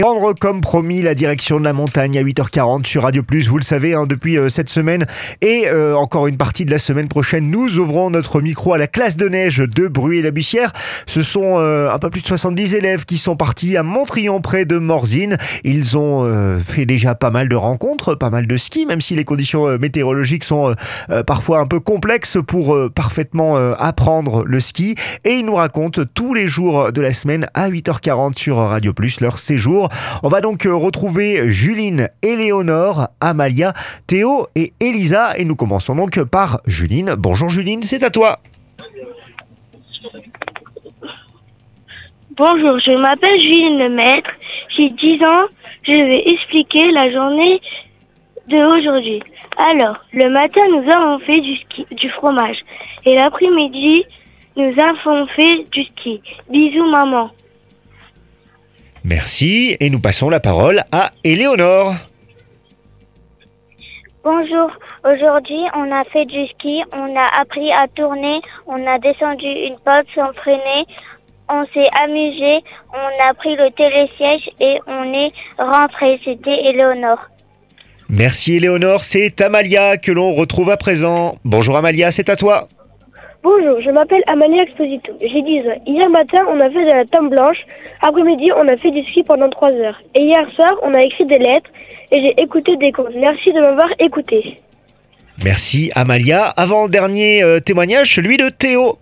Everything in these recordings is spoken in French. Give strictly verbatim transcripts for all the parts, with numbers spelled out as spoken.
Prendre comme promis la direction de la montagne à huit heures quarante sur Radio Plus. Vous le savez, hein, depuis euh, cette semaine et euh, encore une partie de la semaine prochaine, nous ouvrons notre micro à la classe de neige de Bruy-et-la-Bussière. Ce sont euh, un peu plus de soixante-dix élèves qui sont partis à Montrion près de Morzine. Ils ont euh, fait déjà pas mal de rencontres, pas mal de ski, même si les conditions euh, météorologiques sont euh, parfois un peu complexes pour euh, parfaitement euh, apprendre le ski. Et ils nous racontent tous les jours de la semaine à huit heures quarante sur Radio Plus leur séjour. On va donc retrouver Juline, Éléonore, Amalia, Théo et Elisa. Et nous commençons donc par Juline. Bonjour Juline, c'est à toi. Bonjour, je m'appelle Juline Lemaître, j'ai dix ans, je vais expliquer la journée d'aujourd'hui. Alors, le matin, nous avons fait du ski, du fromage. Et l'après-midi, nous avons fait du ski. Bisous maman. Merci, et nous passons la parole à Éléonore. Bonjour, aujourd'hui on a fait du ski, on a appris à tourner, on a descendu une pente sans freiner, on s'est amusé, on a pris le télésiège et on est rentré. C'était Éléonore. Merci Éléonore, c'est Amalia que l'on retrouve à présent. Bonjour Amalia, c'est à toi. Bonjour, je m'appelle Amalia Exposito, j'ai dix ans. Hier matin, on a fait de la tome blanche. Après-midi, on a fait du ski pendant trois heures. Et hier soir, on a écrit des lettres et j'ai écouté des contes. Merci de m'avoir écouté. Merci Amalia. Avant-dernier euh, témoignage, celui de Théo.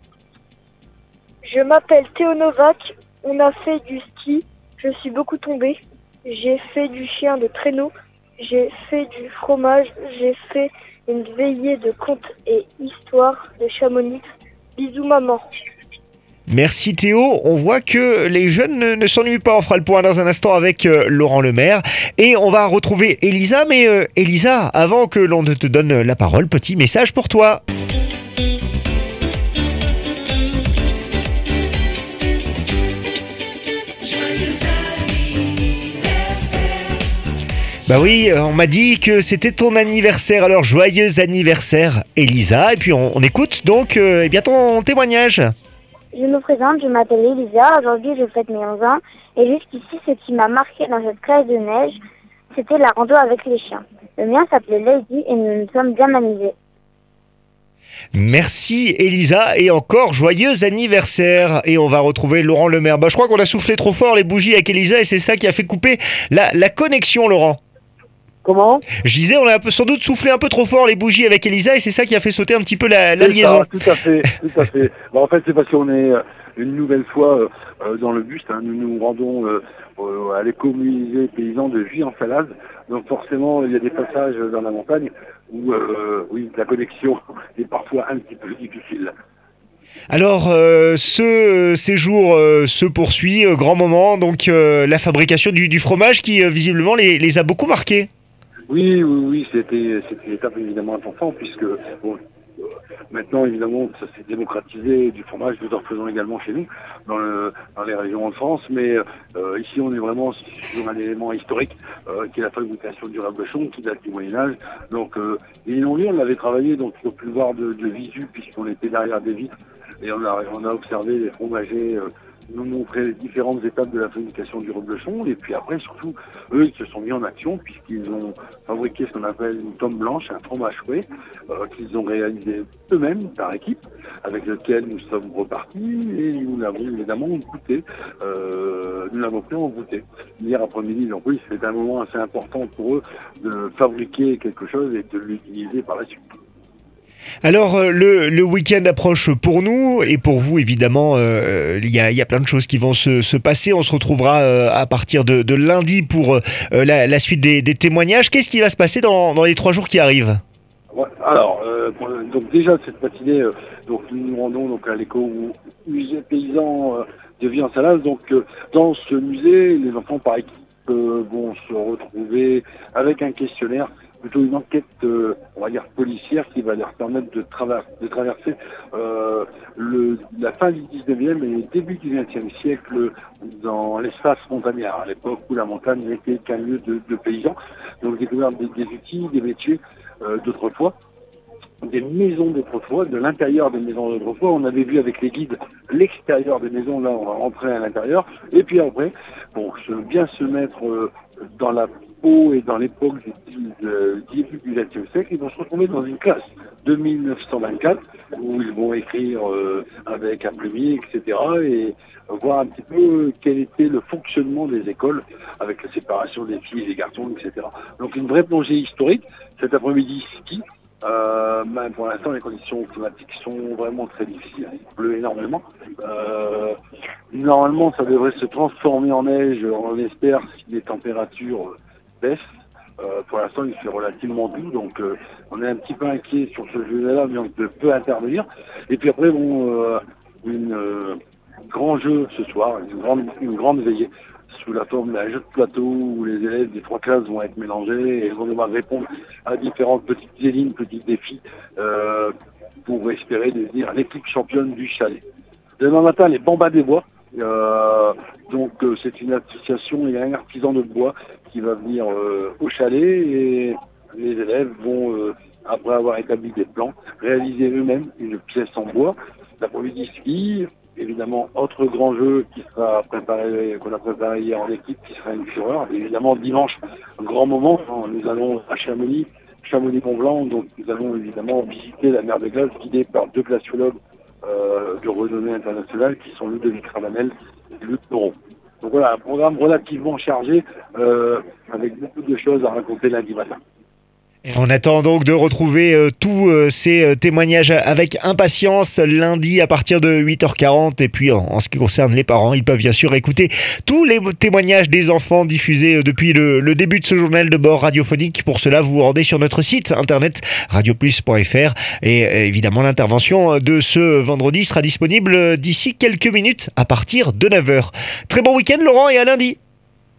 Je m'appelle Théo Novak. On a fait du ski. Je suis beaucoup tombé. J'ai fait du chien de traîneau. J'ai fait du fromage. J'ai fait une veillée de contes et histoires de Chamonix. Bisous maman. Merci Théo, on voit que les jeunes ne, ne s'ennuient pas. On fera le point dans un instant avec euh, Laurent Lemaire et on va retrouver Elisa. Mais euh, Elisa, avant que l'on ne te donne la parole, petit message pour toi. Bah oui, on m'a dit que c'était ton anniversaire, alors joyeux anniversaire Elisa. Et puis on, on écoute donc euh, eh bien ton témoignage. Je me présente, je m'appelle Elisa, aujourd'hui je fête mes onze ans et jusqu'ici ce qui m'a marqué dans cette classe de neige, c'était la rando avec les chiens. Le mien s'appelait Lady et nous nous sommes bien amusés. Merci Elisa et encore joyeux anniversaire. Et on va retrouver Laurent Lemaire. Bah je crois qu'on a soufflé trop fort les bougies avec Elisa et c'est ça qui a fait couper la, la connexion Laurent. Comment ? Je disais, on a sans doute soufflé un peu trop fort les bougies avec Elisa et c'est ça qui a fait sauter un petit peu la, la liaison. Ça, tout à fait, tout à fait. Bon, en fait, c'est parce qu'on est euh, une nouvelle fois euh, dans le buste. Hein, nous nous rendons euh, euh, à l'écomusée paysan de Vie en Salade. Donc forcément, il y a des passages dans la montagne où, euh, oui, la connexion est parfois un petit peu difficile. Alors, euh, ce séjour euh, se poursuit, euh, grand moment, donc euh, la fabrication du, du fromage qui euh, visiblement les, les a beaucoup marqués. Oui, oui, oui, c'était, c'était une étape évidemment importante puisque bon, euh, maintenant évidemment ça s'est démocratisé du fromage, nous en faisons également chez nous dans, le, dans les régions de France, mais euh, ici on est vraiment sur un élément historique euh, qui est la fabrication du reblochon qui date du Moyen-Âge. Donc euh, et non lieu, on l'avait travaillé donc sur plus voir de, de visu puisqu'on était derrière des vitres et on a, on a observé les fromagers euh, nous montrer les différentes étapes de la fabrication du reblochon et puis après surtout eux ils se sont mis en action puisqu'ils ont fabriqué ce qu'on appelle une tome blanche, un fromage fouet euh, qu'ils ont réalisé eux-mêmes par équipe avec lequel nous sommes repartis et nous l'avons évidemment goûté, euh, nous l'avons pris en goûter hier après-midi. Donc oui, c'est un moment assez important pour eux de fabriquer quelque chose et de l'utiliser par la suite. Alors le, le week-end approche pour nous et pour vous évidemment, il euh, y, a, y a plein de choses qui vont se, se passer. On se retrouvera euh, à partir de, de lundi pour euh, la, la suite des, des témoignages. Qu'est-ce qui va se passer dans, dans les trois jours qui arrivent ? Ouais, alors, euh, pour, donc déjà cette matinée, euh, donc nous nous rendons donc à l'éco-musée paysan euh, de Vie en Salade. Donc euh, dans ce musée, les enfants par équipe euh, vont se retrouver avec un questionnaire, plutôt une enquête, euh, on va dire policière, qui va leur permettre de, traverser, de traverser euh, le, la fin du dix-neuvième et le début du vingtième siècle dans l'espace montagnard, à l'époque où la montagne n'était qu'un lieu de, de paysans. Donc découvrir des, des outils, des métiers euh, d'autrefois. des maisons d'autrefois, de l'intérieur des maisons d'autrefois. On avait vu avec les guides l'extérieur des maisons, là on va rentrer à l'intérieur. Et puis après, pour se, bien se mettre euh, dans la peau et dans l'époque du début du vingtième siècle, ils vont se retrouver dans une classe de mille neuf cent vingt-quatre où ils vont écrire euh, avec un plumier, et cetera. Et voir un petit peu quel était le fonctionnement des écoles avec la séparation des filles et des garçons, et cetera. Donc une vraie plongée historique. Cet après-midi, ski. Euh, ben pour l'instant, les conditions climatiques sont vraiment très difficiles. Il pleut énormément. Euh, normalement, ça devrait se transformer en neige, on espère, si les températures baissent. Euh, pour l'instant, il fait relativement doux, donc euh, on est un petit peu inquiet sur ce jeu-là, mais on peut intervenir. Et puis après, bon, euh, une euh, grand jeu ce soir, une grande, une grande veillée sous la forme d'un jeu de plateau où les élèves des trois classes vont être mélangés et vont devoir répondre à différentes petites énigmes, petits défis euh, pour espérer devenir l'équipe championne du chalet. Demain matin, les Bambas des Bois. Euh, donc euh, c'est une association et un artisan de bois qui va venir euh, au chalet et les élèves vont, euh, après avoir établi des plans, réaliser eux-mêmes une pièce en bois. L'après-midi ski. Évidemment, autre grand jeu qui sera préparé, qu'on a préparé hier en équipe, qui sera une fureur. Évidemment, dimanche, un grand moment. Nous allons à Chamonix, Chamonix-Mont-Blanc. Donc, nous allons évidemment visiter la mer de glace, guidée par deux glaciologues euh, de renommée internationale, qui sont Ludovic Ravanel et Luc Moreau. Donc voilà, un programme relativement chargé, euh, avec beaucoup de choses à raconter lundi matin. Et on attend donc de retrouver euh, tous euh, ces euh, témoignages avec impatience lundi à partir de huit heures quarante. Et puis en, en ce qui concerne les parents, ils peuvent bien sûr écouter tous les témoignages des enfants diffusés euh, depuis le, le début de ce journal de bord radiophonique. Pour cela, vous vous rendez sur notre site internet radio plus point f r. Et euh, évidemment, l'intervention de ce vendredi sera disponible d'ici quelques minutes à partir de neuf heures. Très bon week-end Laurent et à lundi.